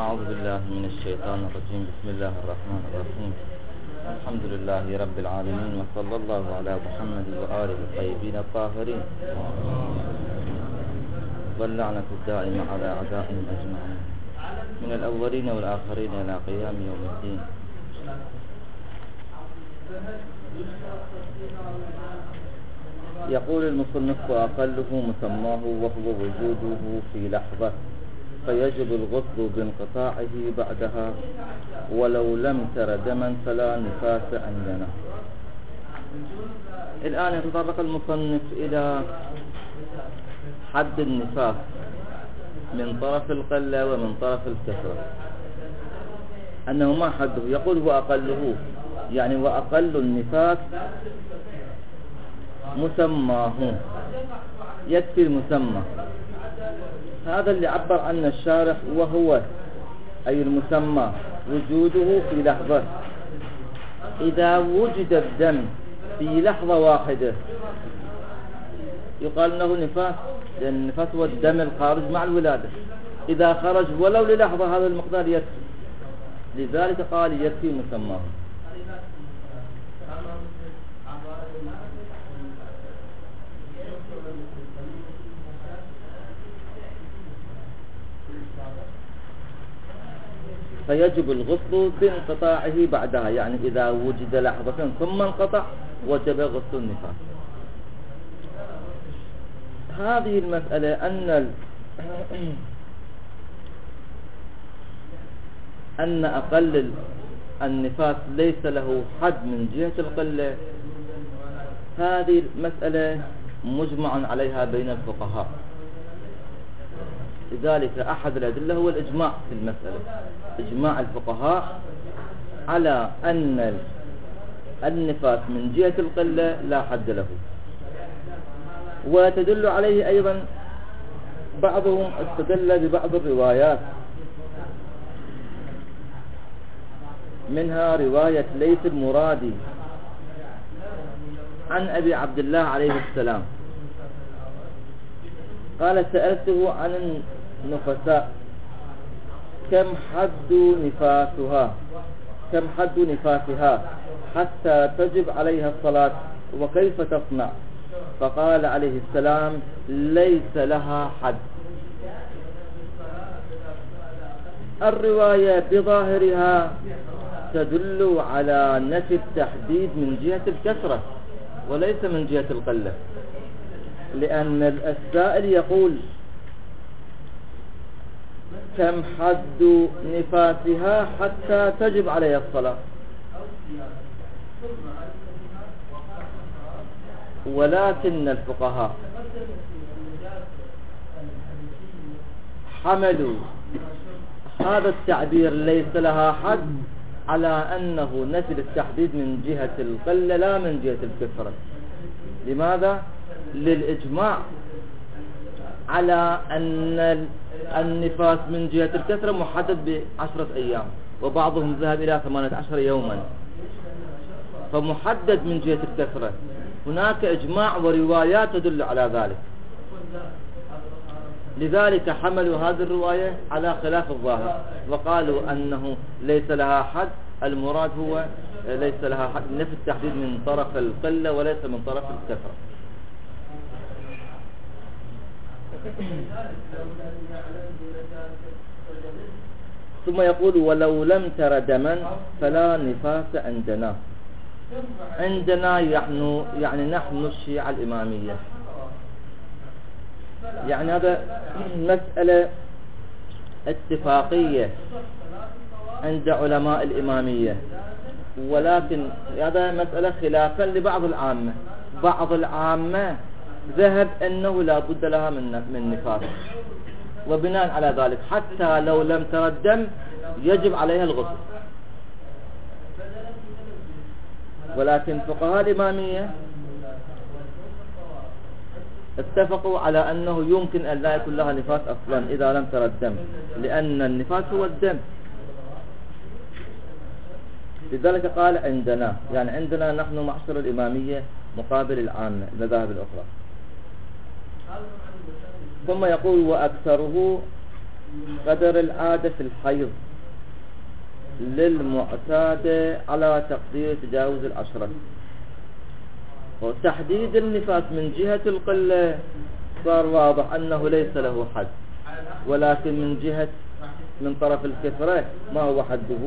أعوذ بالله من الشيطان الرجيم. بسم الله الرحمن الرحيم. الحمد لله رب العالمين، وصلى الله على محمد وآله الطيبين الطاهرين، واللعنة الدائمة على أعدائهم أجمعين من الأولين والآخرين إلى قيام يوم الدين. يقول المصنف: وأقله مسماه وهو وجوده في لحظة، فيجب الغسل بانقطاعه بعدها، ولو لم تر دما فلا نفاس عندنا. الآن يتطرق المصنف إلى حد النفاس من طرف القلة ومن طرف الكثرة، أنه ما حده. يقول وأقله، يعني وأقل النفاس مسماه، يكفي المسمى. هذا اللي عبر عنه الشارح، وهو أي المسمى وجوده في لحظة. إذا وجد الدم في لحظة واحدة يقال له نفاس، لأن النفاس هو الدم الخارج مع الولادة. إذا خرج ولو للحظة هذا المقدار يكفي، لذلك قال يكفي مسماه. فيجب الغسل بانقطاعه بعدها، يعني إذا وجد لحظة ثم انقطع وجب غسل النفاس. هذه المسألة أن أقل النفاس ليس له حد من جهة القلة، هذه المسألة مجمع عليها بين الفقهاء. لذلك أحد الأدلة هو الإجماع في المسألة، إجماع الفقهاء على أن النفاس من جهة القلة لا حد له. وتدل عليه أيضا بعضهم استدل ببعض الروايات، منها رواية ليث المرادي عن أبي عبد الله عليه السلام قال: سألته عن النفساء كم حد نفاسها حتى تجب عليها الصلاة، وكيف تصنع؟ فقال عليه السلام: ليس لها حد. الرواية بظاهرها تدل على نفي التحديد من جهة الكثرة وليس من جهة القلة، لأن السائل يقول: كم حد نفاسها حتى تجب عليها الصلاة، ولكن الفقهاء حملوا هذا التعبير ليس لها حد على أنه نفي التحديد من جهة القلة لا من جهة الكثرة. لماذا؟ للإجماع على أن النفاس من جهة الكثرة محدد ب10 أيام، وبعضهم ذهب إلى 18 يوما، فمحدد من جهة الكثرة. هناك إجماع وروايات تدل على ذلك، لذلك حملوا هذه الرواية على خلاف الظاهر، وقالوا أنه ليس لها حد. المراد هو ليس لها حد نفي التحديد من طرف القلة وليس من طرف الكثرة. ثم يقول: ولو لم تر دما فلا نفاس عندنا. عندنا يعني نحن الشيعة الإمامية، يعني هذا مسألة اتفاقية عند علماء الإمامية، ولكن هذا مسألة خلافا لبعض العامة. بعض العامة ذهب أنه لا بد لها من نفاس، وبناء على ذلك حتى لو لم تر الدم يجب عليها الغسل. ولكن فقهاء الإمامية اتفقوا على أنه يمكن أن لا يكون لها نفاس أصلا إذا لم تر الدم، لأن النفاس هو الدم. لذلك قال عندنا، يعني عندنا نحن معشر الإمامية مقابل العامة المذاهب الأخرى. ثم يقول: وأكثره قدر العادة في الحيض للمعتادة على تقدير تجاوز 10. وتحديد النفاس من جهة القلة صار واضح أنه ليس له حد، ولكن من طرف الكثرة ما هو حده.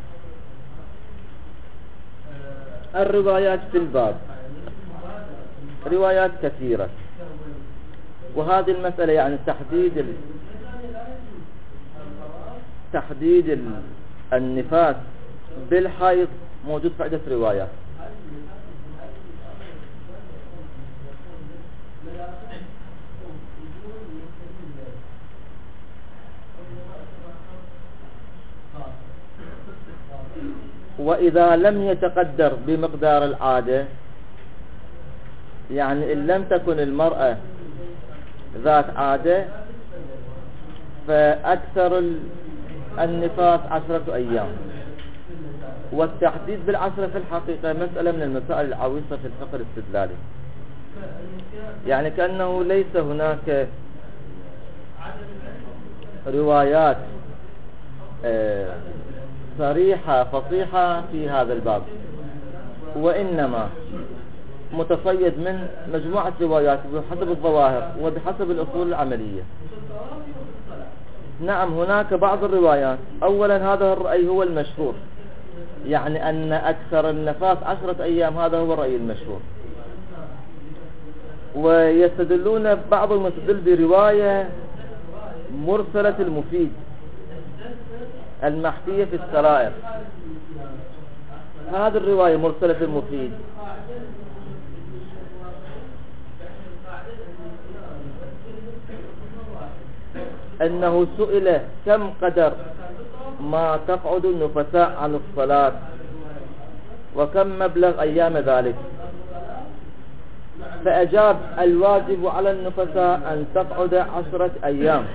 الروايات في الباب روايات كثيرة، وهذه المسألة يعني تحديد النفاس بالحيض موجود في عدة روايات. وإذا لم يتقدر بمقدار العادة، يعني إن لم تكن المرأة ذات عادة فأكثر النفاس 10 أيام. والتحديد بالعشرة في الحقيقة مسألة من المسائل العويصة في الفقه الاستدلالي، يعني كأنه ليس هناك روايات صريحة فصيحة في هذا الباب، وإنما متصيد من مجموعة روايات بحسب الظواهر وبحسب الأصول العملية. نعم هناك بعض الروايات. أولا هذا الرأي هو المشهور، يعني أن أكثر النفاس 10 أيام، هذا هو الرأي المشهور. ويستدلون بعض المستدل برواية مرسلة المفيد المحكية في السرائر. هذه الرواية مرسلة المفيد أنه سئل كم قدر ما تقعد النفساء عن الصلاة وكم مبلغ أيام ذلك، فأجاب الواجب على النفساء أن تقعد 10 أيام،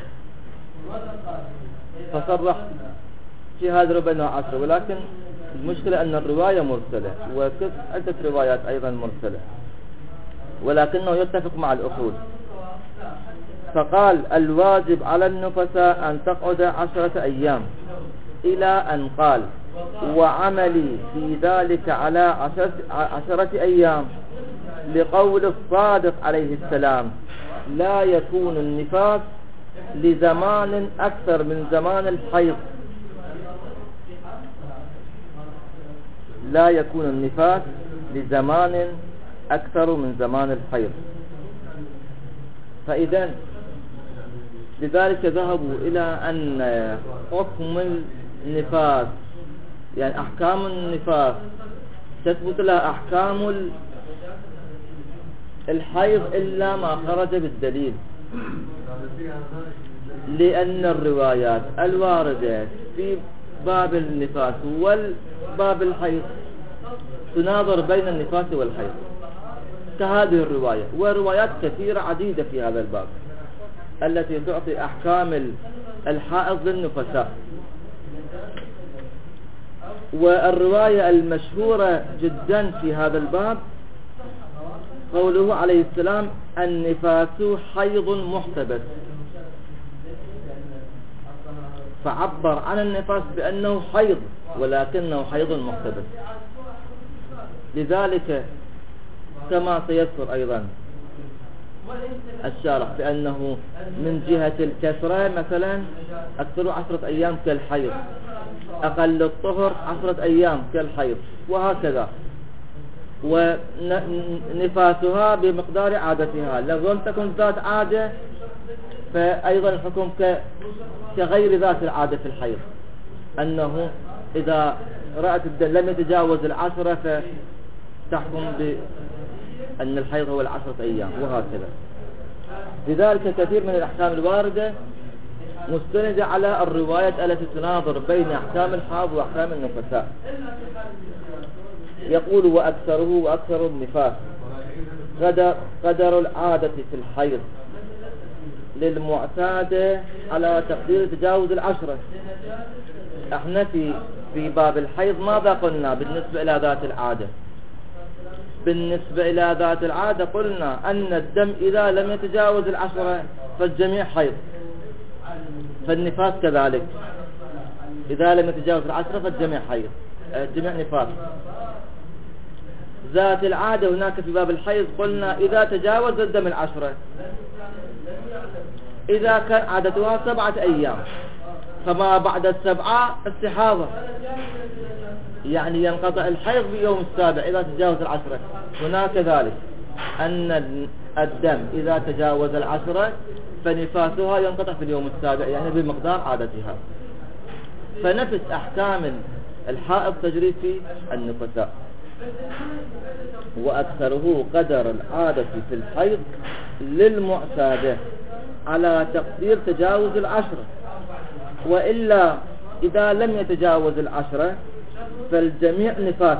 فصرح في هذا ربنا 10. ولكن المشكلة أن الرواية مرسلة، وعدة روايات أيضا مرسلة، ولكنه يتفق مع الأصول. فقال الواجب على النفساء أن تقعد 10 أيام، إلى أن قال وعملي في ذلك على 10 أيام لقول الصادق عليه السلام لا يكون النفاس لزمان أكثر من زمان الحيض، لا يكون النفاس لزمان أكثر من زمان الحيض. فإذا لذلك ذهبوا إلى أن حكم النفاس، يعني أحكام النفاس تثبت لها أحكام الحيض إلا ما خرج بالدليل، لأن الروايات الواردة في باب النفاس والباب الحيض تناظر بين النفاس والحيض كهذه الرواية، وروايات كثيرة عديدة في هذا الباب التي تعطي أحكام الحائض للنفساء. والرواية المشهورة جدا في هذا الباب قوله عليه السلام النفاس حيض محتبس، فعبر عن النفاس بأنه حيض ولكنه حيض محتبس. لذلك كما سيذكر أيضا الشارح بأنه من جهة الكثرة مثلا أكثر 10 أيام كالحيض، أقل الطهر 10 أيام كالحيض، وهكذا. ونفاسها بمقدار عادتها، لو لم تكن ذات عادة فأيضا الحكم كغير ذات العادة في الحيض، أنه إذا رأت الدم لم يتجاوز 10 فتحكم بأن الحيض هو 10 أيام، وهكذا. لذلك كثير من الأحكام الواردة مستندة على الروايات التي تناظر بين أحكام الحائض وأحكام النفساء. يقول وأكثر النفاس قدر العادة في الحيض للمعتادة على تقدير تجاوز 10. احنا في باب الحيض ماذا قلنا بالنسبة إلى ذات العادة؟ بالنسبة إلى ذات العادة قلنا أن الدم إذا لم يتجاوز 10 فالجميع حيض، فالنفاس كذلك إذا لم يتجاوز 10 فالجميع حيض، الجميع نفاس. ذات العادة هناك في باب الحيض قلنا إذا تجاوز الدم 10، إذا كان عادتها 7 أيام فما بعد 7 استحاضة، يعني ينقطع الحيض في يوم 7 إذا تجاوز 10. هناك ذلك أن الدم إذا تجاوز 10 فنفاسها ينقطع في اليوم 7 يعني بمقدار عادتها. فنفس أحكام الحائض تجري في النفساء، وأكثره قدر العادة في الحيض للمعتادة على تقدير تجاوز 10، وإلا إذا لم يتجاوز 10 فالجميع نفاس.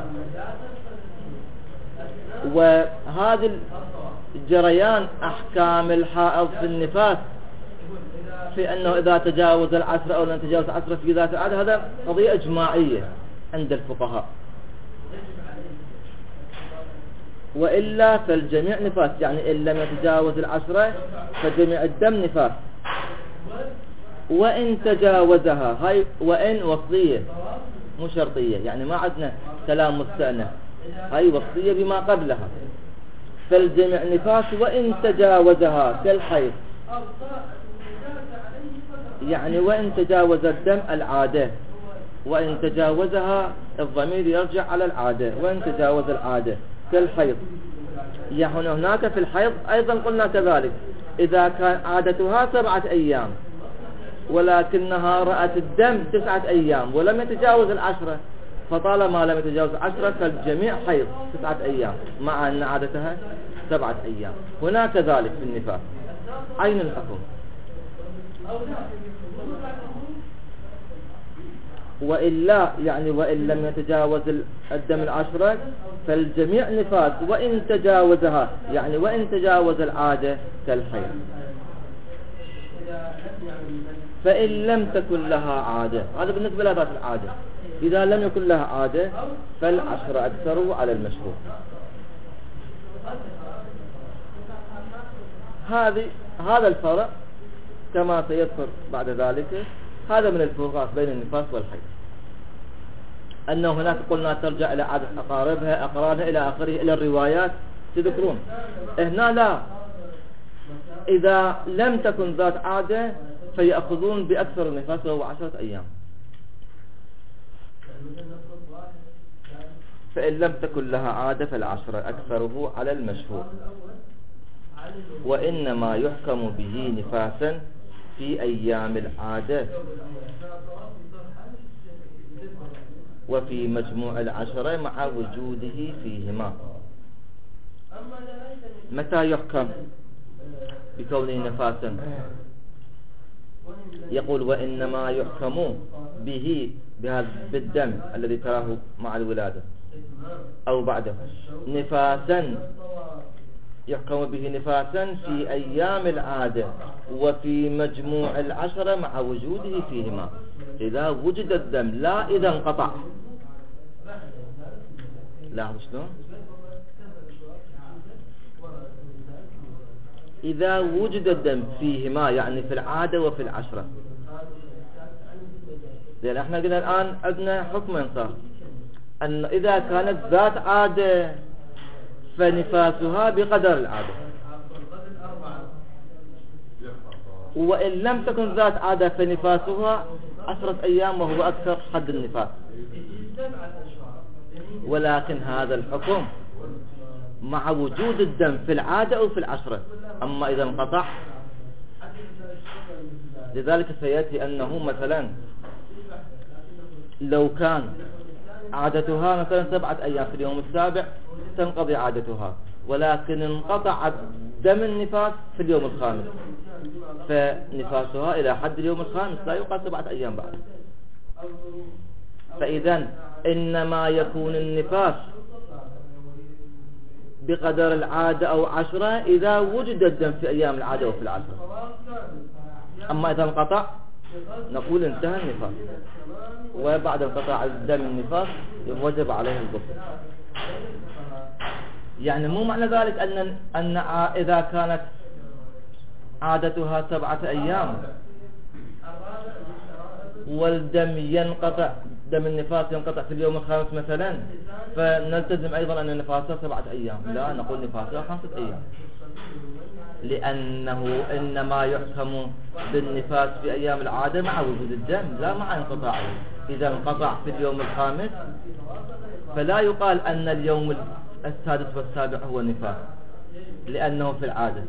وهذا الجريان أحكام الحائض في النفاس في أنه إذا تجاوز 10 أو لم يتجاوز 10 في ذات العادة، هذا قضية إجماعية عند الفقهاء، وإلا فالجميع نفاس، يعني إن لم يتجاوز 10 فجميع الدم نفاس. وإن تجاوزها، هاي وإن وصية مو شرطية، يعني ما عندنا كلام مستأنف، هاي وصية بما قبلها، فالجميع نفاس وإن تجاوزها كالحيض، يعني وإن تجاوز الدم العادة، وإن تجاوزها الضمير يرجع على العادة، وإن تجاوز العادة كالحيض. يعني هناك في الحيض أيضا قلنا كذلك إذا كان عادتها 7 أيام ولكنها رأت الدم 9 أيام ولم يتجاوز 10، فطالما لم يتجاوز 10 فالجميع حيض 9 أيام مع أن عادتها 7 أيام. هناك ذلك في النفاس. أين الحكم؟ وإلا يعني وإن لم يتجاوز الدم 10 فالجميع نفاس وإن تجاوزها، يعني وإن تجاوز العادة كالحيض. فإن لم تكن لها عادة، هذا بالنسبة لذات العادة، إذا لم يكن لها عادة فال10 أكثره على المشهور. هذا الفرق كما سيذكر بعد ذلك، هذا من الفروقات بين النفاس والحيض، أنه هناك قلنا ترجع إلى عادة أقاربها أقرانها إلى آخره إلى الروايات تذكرون. هنا لا، إذا لم تكن ذات عادة فيأخذون بأكثر النفاس وهو 10 أيام. فإن لم تكن لها عادة فال10 أكثره على المشهور، وإنما يحكم به نفاسا في أيام العادة وفي مجموع 10 مع وجوده فيهما. متى يحكم بكونه نفاسا؟ يقول وإنما يحكم به بالدم الذي تراه مع الولادة أو بعده نفاسا، يحكم به نفاسا في أيام العادة وفي مجموع 10 مع وجوده فيهما، إذا وجد الدم لا إذا انقطع. لاحظ شلون؟ إذا وجد الدم فيهما يعني في العادة وفي 10. لأن احنا قلنا الآن عندنا حكم صار أن إذا كانت ذات عادة فنفاسها بقدر العادة، وإن لم تكن ذات عادة فنفاسها 10 أيام وهو أكثر حد النفاس. ولكن هذا الحكم مع وجود الدم في العادة أو في 10، أما إذا انقطع. لذلك سيأتي أنه مثلا لو كان عادتها مثلا 7 أيام في اليوم 7 تنقضي عادتها، ولكن انقطع دم النفاس في اليوم 5 فنفاسها إلى حد اليوم 5 لا يقال 7 أيام بعد. فإذا إنما يكون النفاس بقدر العادة أو 10 إذا وجد الدم في أيام العادة وفي 10. أما إذا انقطع نقول انتهى النفاس، وبعد انقطاع الدم النفاس وجب عليه الغسل. يعني مو معنى ذلك أن إذا كانت عادتها 7 أيام والدم ينقطع، دم النفاس ينقطع في اليوم الخامس مثلا، فنلتزم أيضا أن نفاسها 7 أيام. لا، نقول نفاسها 5 أيام، لأنه إنما يحكم بالنفاس في أيام العادة مع وجود الدم لا مع انقطاعه. إذا انقطع في اليوم الخامس فلا يقال أن اليوم السادس والسابع هو نفاس، لأنه في العادة.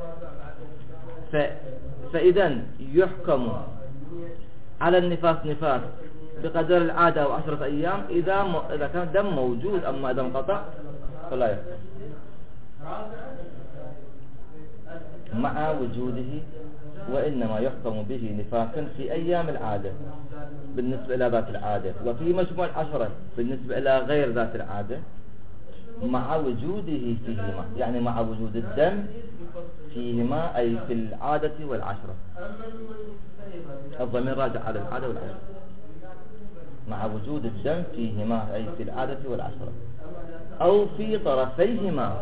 فإذا يحكم على النفاس نفاس بقدر العادة أو 10 أيام إذا كان دم موجود. أما إذا انقطع فلا يحكم مع وجوده، وإنما يحكم به نفاسا في أيام العادة بالنسبة إلى ذات العادة، وفي مجموع 10 بالنسبة إلى غير ذات العادة مع وجوده فيهما، يعني مع وجود الدم فيهما أي في العادة والعشرة. الضمير راجع على العادة والعشرة. مع وجود الدم فيهما أي في العادة والعشرة، أو في طرفيهما،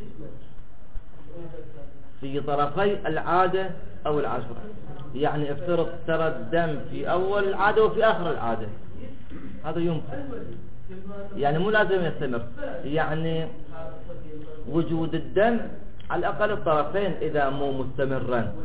في طرفي العادة أو العشرة. يعني افترض ترى الدم في أول العادة وفي آخر العادة، هذا يمكن، يعني مو لازم يستمر. يعني وجود الدم على الأقل الطرفين إذا مو مستمرا،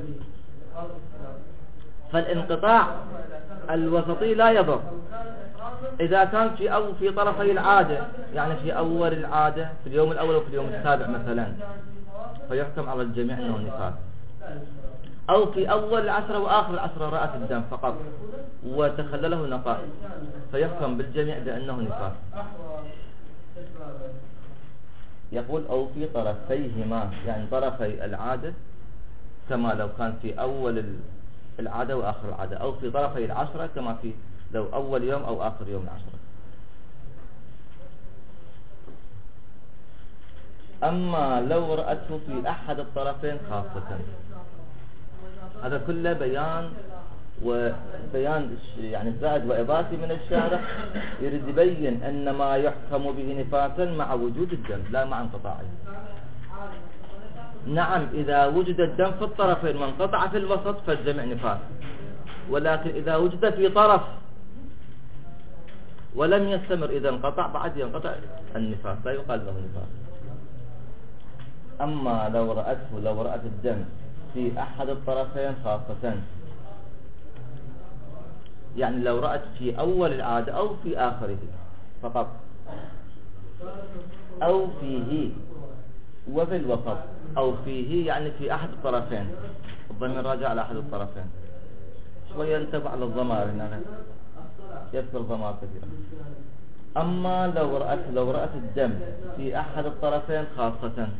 فالانقطاع الوسطي لا يضر. إذا كان في طرفي العادة، يعني في أول العادة في اليوم الأول وفي اليوم السابع مثلا، فيحكم على الجميع أنه نفاس. أو في أول العشرة وآخر العشرة رأت الدم فقط وتخلله نقاء، فيحكم بالجميع بأنه نفاس. يقول أو في طرفيهما، يعني طرفي العادة كما لو كان في أول العادة وآخر العادة، أو في طرفي العشرة كما في لو أول يوم أو آخر يوم العشرة. أما لو رأته في أحد الطرفين خاصة، هذا كله بيان يعني زائد وإضافي من الشارع، يريد يبين أن ما يحكم به نفاسا مع وجود الدم لا مع انقطاعه. نعم، إذا وجد الدم في الطرفين وانقطع في الوسط فالجمع نفاس، ولكن إذا وجد في طرف ولم يستمر، إذا انقطع بعد ينقطع النفاس، لا يقال له نفاس. أما لو رأت الدم في أحد الطرفين خاصة، يعني لو رأت في أول العادة أو في آخره فقط، أو فيه وفي الوسط، أو فيه يعني في أحد الطرفين، الضمير راجع على أحد الطرفين. شوية ينتبه على الضمائر هنا، يذكر ضمائر كثيرة. أما لو رأت الدم في أحد الطرفين خاصة،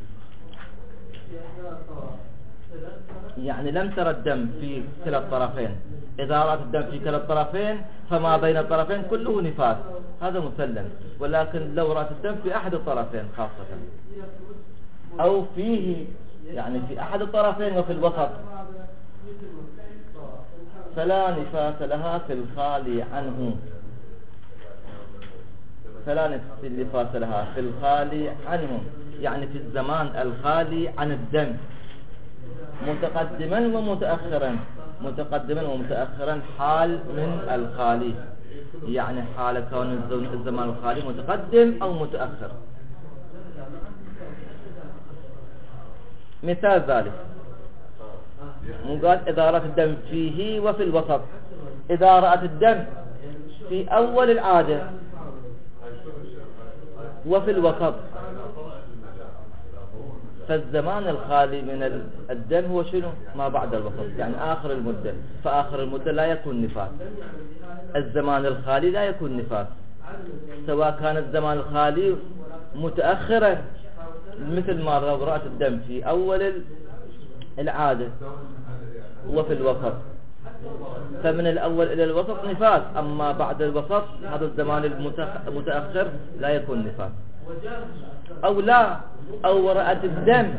يعني لم ترى الدم في كلا الطرفين. إذا رأت الدم في كلا الطرفين فما بين الطرفين كله نفاس، هذا مسلم. ولكن لو رأت الدم في أحد الطرفين خاصة، أو فيه يعني في أحد الطرفين وفي الوسط، فلا نفاس لها في الخالي عنه. فلا نفاس لها في الخالي عنه، يعني في الزمان الخالي عن الدم، متقدما ومتأخرا حال من الخالي، يعني حال كون الزمان الخالي متقدم أو متأخر. مثال ذلك قال إذا رأت الدم فيه وفي الوسط. إذا رأت الدم في أول العادة وفي الوسط، فالزمان الخالي من الدم هو شنو؟ ما بعد الوسط، يعني آخر المدة. فآخر المدة لا يكون نفاس، الزمان الخالي لا يكون نفاس، سواء كان الزمان الخالي متأخرا، مثل ما لو رأت الدم في أول العادة وفي الوسط، فمن الأول إلى الوسط نفاس. أما بعد الوسط هذا الزمان المتأخر لا يكون نفاس. أو رأت الدم،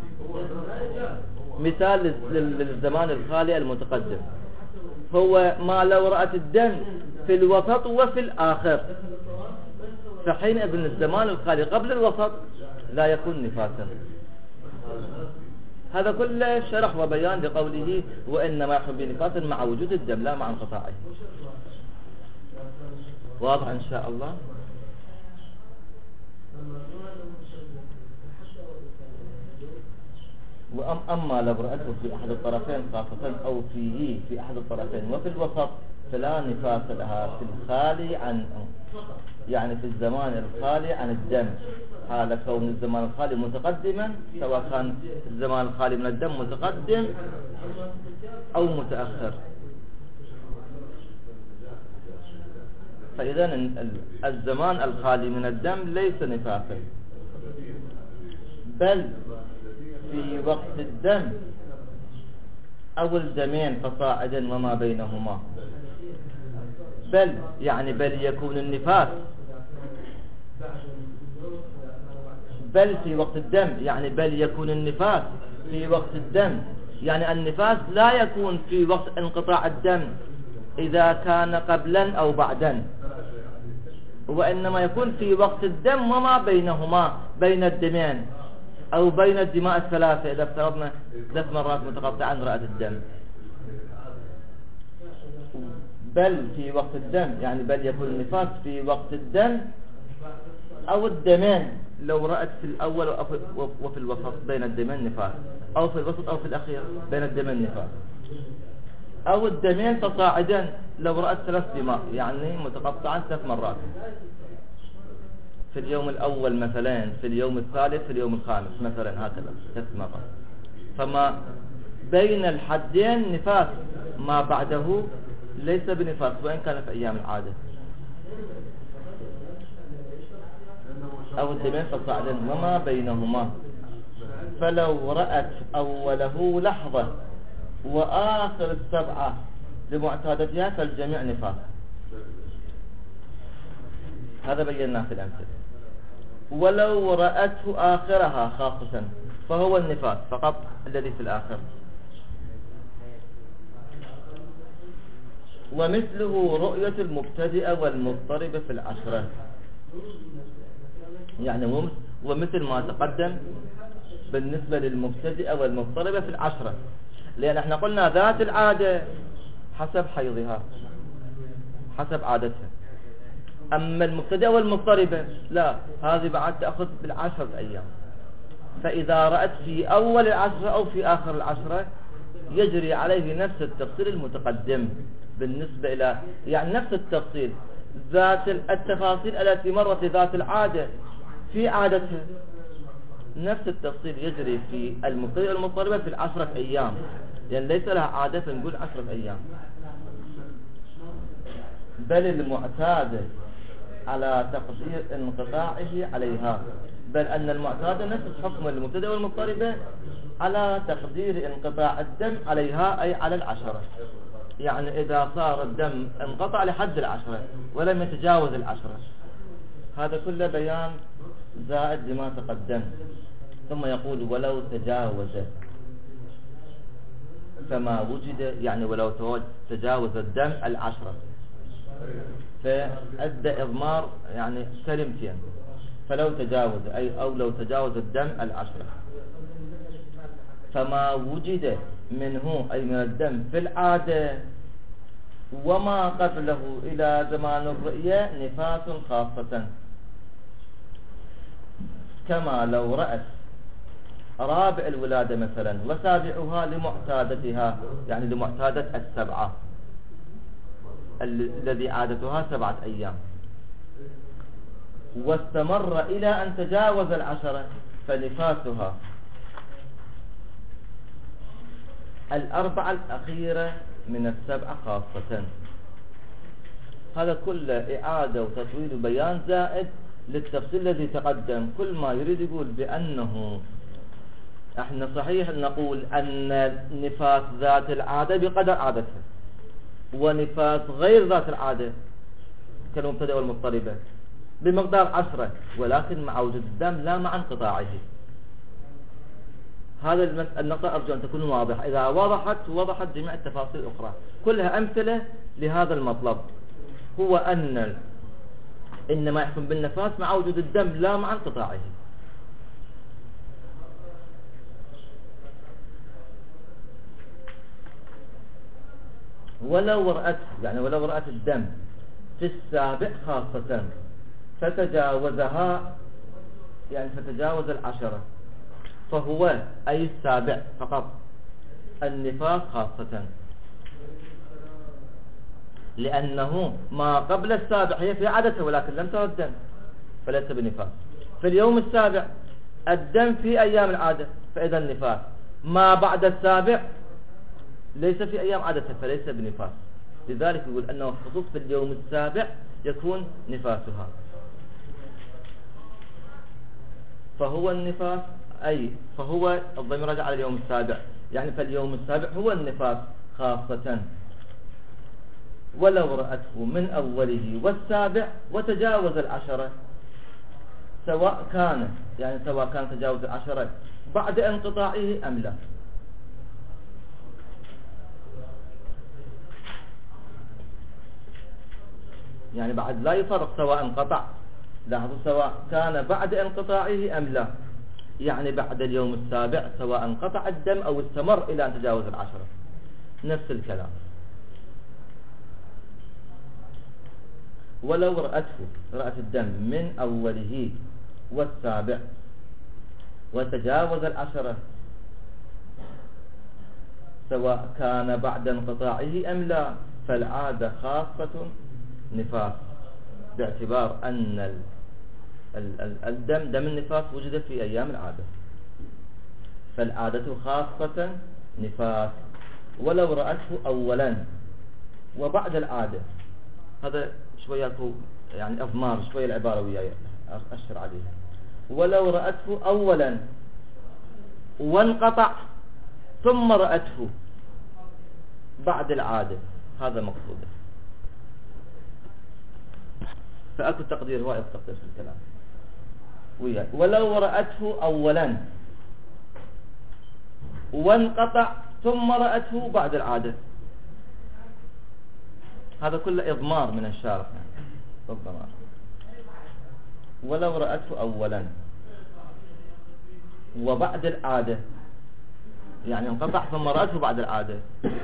مثال للزمان الخالي المتقدم هو ما لو رأت الدم في الوسط وفي الآخر، فحينئذ الزمان الخالي قبل الوسط لا يكون نفاسا. هذا كله شرح وبيان لقوله وإنما يحكم بنفاس مع وجود الدم لا مع انقطاعه. واضح إن شاء الله. أما لو رأته في أحد الطرفين خاصة أو فيه في أحد الطرفين وفي الوسط فلا نفاس لها في الخالي عن، يعني في الزمان الخالي عن الدم، حال كون الزمان الخالي متقدما، سواء كان الزمان الخالي من الدم متقدم أو متأخر. فإذا الزمان الخالي من الدم ليس نفاسا، بل في وقت الدم أو الدمين فصاعدا وما بينهما، بل يعني بل يكون النفاس، بل في وقت الدم يعني بل يكون النفاس في وقت الدم، يعني النفاس لا يكون في وقت انقطاع الدم إذا كان قبلا أو بعدا، وإنما يكون في وقت الدم وما بينهما، بين الدمين أو بين الدماء الثلاثة إذا افترضنا 3 مرات متقطعا رأت الدم. بل في وقت الدم يعني بل يكون النفاس في وقت الدم أو الدمين، لو رأت في الأول وفي الوسط بين الدمين نفاس، أو في الوسط أو في الأخير بين الدمين نفاس، أو الدمين تصاعدا لو رأت 3 دماء يعني متقطعا 3 مرات في اليوم الأول مثلا، في اليوم الثالث، في اليوم الخامس مثلا، هكذا 3 مرات. فما بين الحدين نفاس، ما بعده ليس بنفاس وإن كان في أيام العادة. أو الدمين تصاعدا وما بينهما، فلو رأت أوله لحظة وآخر 7 لمعتادتها فالجميع نفاس. هذا بيناه في الأمثلة. ولو رأته آخرها خاصة فهو النفاس فقط الذي في الآخر. ومثله رؤية المبتدئ والمضطرب في العشرة، يعني ومثل ما تقدم بالنسبة للمبتدئ والمضطرب في العشرة، لأن احنا قلنا ذات العادة حسب حيضها حسب عادتها، أما المبتدئ والمضطربة لا، هذه بعد تأخذ بال10 أيام. فإذا رأت في أول 10 أو في آخر 10 يجري عليه نفس التفصيل المتقدم بالنسبة إلى، يعني نفس التفصيل، ذات التفاصيل التي مرت ذات العادة في عادتها، نفس التفصيل يجري في المبتدئ والمضطربة في 10 أيام، لأن ليس لها عادة فنقول 10 أيام. بل المعتادة على تقدير انقطاعه عليها، بل أن المعتادة نفس حكم المبتدئ والمضطربة على تقدير انقطاع الدم عليها، أي على 10. يعني إذا صار الدم انقطع لحد 10 ولم يتجاوز 10، هذا كله بيان زائد لما تقدم. ثم يقول ولو تجاوز فما وجد، يعني ولو تجاوز الدم 10 فأدى إضمار يعني كلمتين، فلو تجاوز أي أو لو تجاوز الدم 10 فما وجد منه أي من الدم في العادة وما قبله إلى زمان الرؤية نفاس خاصة، كما لو رأت رابع الولادة مثلا وسابعها لمعتادتها، يعني لمعتادة 7 الذي عادتها 7 أيام، واستمر إلى أن تجاوز 10 فنفاسها 4 الأخيرة من 7 خاصة. هذا كله إعادة وتطويل وبيان زائد للتفصيل الذي تقدم. كل ما يريد يقول بأنه احنا صحيح نقول أن نفاس ذات العادة بقدر عادتها، ونفاس غير ذات العادة كالمبتدئ والمضطربة بمقدار 10، ولكن مع وجود الدم لا مع انقطاعه. هذا النقطة أرجو أن تكون واضحة. إذا وضحت جميع التفاصيل الأخرى كلها أمثلة لهذا المطلب، هو أن إنما يحكم بالنفاس مع وجود الدم لا مع انقطاعه. ولو رأته، يعني ولو رأت الدم في السابع خاصة فتجاوزها، يعني فتجاوز 10، فهو أي السابع فقط النفاس خاصة، لأنه ما قبل السابع هي في عادته ولكن لم ترى الدم فليس بنفاس. في اليوم السابع الدم في أيام العادة فإذا النفاس، ما بعد السابع ليس في أيام عادته فليس بنفاس. لذلك يقول أنه خصوص في اليوم السابع يكون نفاسها. فهو النفاس أي فهو الضمير راجع على اليوم السابع، يعني فاليوم السابع هو النفاس خاصة. ولو رأته من أوله والسابع وتجاوز 10، سواء كان تجاوز 10 بعد انقطاعه أم لا. يعني بعد لا يفرق سواء انقطع، لاحظوا سواء كان بعد انقطاعه أم لا، يعني بعد اليوم السابع سواء انقطع الدم أو استمر إلى أن تجاوز 10، نفس الكلام. ولو رأت الدم من أوله والسابع وتجاوز 10 سواء كان بعد انقطاعه أم لا، فالعادة خاصة نفاس، باعتبار أن دم النفاس وجد في أيام العادة، فالعادة خاصة نفاس. ولو رأته أولا وبعد العادة، هذا شوية يعني أضمار شوية العبارة وياي أشر عليها. ولو رأته أولا وانقطع ثم رأته بعد العادة، هذا مقصوده. فأكو تقدير واحد تقدير في الكلام وياي. ولو رأته أولا وانقطع ثم رأته بعد العادة، هذا كله إضمار من الشارح يعني. الضمار. ولو رأته أولا وبعد العادة، يعني انقطع ثم رأته بعد العادة،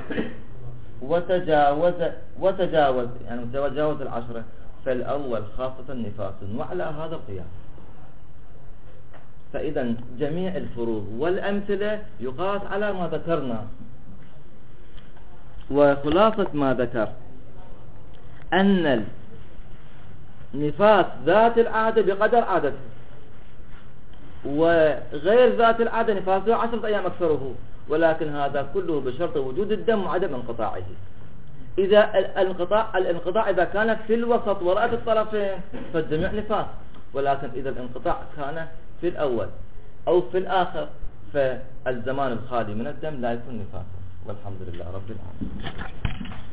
وتجاوز يعني تجاوز 10، فالأول خاصة نفاس، وعلى هذا القياس. فإذا جميع الفروض والأمثلة يقاس على ما ذكرنا. وخلاصة ما ذكر أن النفاس ذات العادة بقدر عادته، وغير ذات العادة نفاسه 10 أيام أكثره، ولكن هذا كله بشرط وجود الدم وعدم انقطاعه. إذا الانقطاع إذا كان في الوسط ورأت الطرفين فالجميع نفاس، ولكن إذا الانقطاع كان في الأول أو في الآخر فالزمان الخالي من الدم لا يكون نفاسا. والحمد لله رب العالمين.